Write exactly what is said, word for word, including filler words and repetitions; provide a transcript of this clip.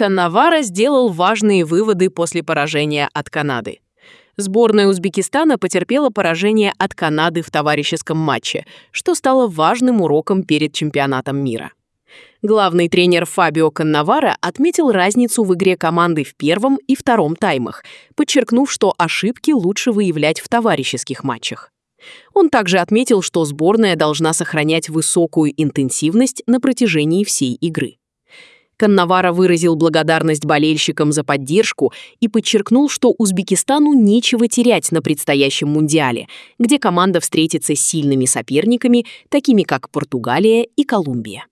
Каннавара сделал важные выводы после поражения от Канады. Сборная Узбекистана потерпела поражение от Канады в товарищеском матче, что стало важным уроком перед чемпионатом мира. Главный тренер Фабио Каннавара отметил разницу в игре команды в первом и втором таймах, подчеркнув, что ошибки лучше выявлять в товарищеских матчах. Он также отметил, что сборная должна сохранять высокую интенсивность на протяжении всей игры. Каннавара выразил благодарность болельщикам за поддержку и подчеркнул, что Узбекистану нечего терять на предстоящем Мундиале, где команда встретится с сильными соперниками, такими как Португалия и Колумбия.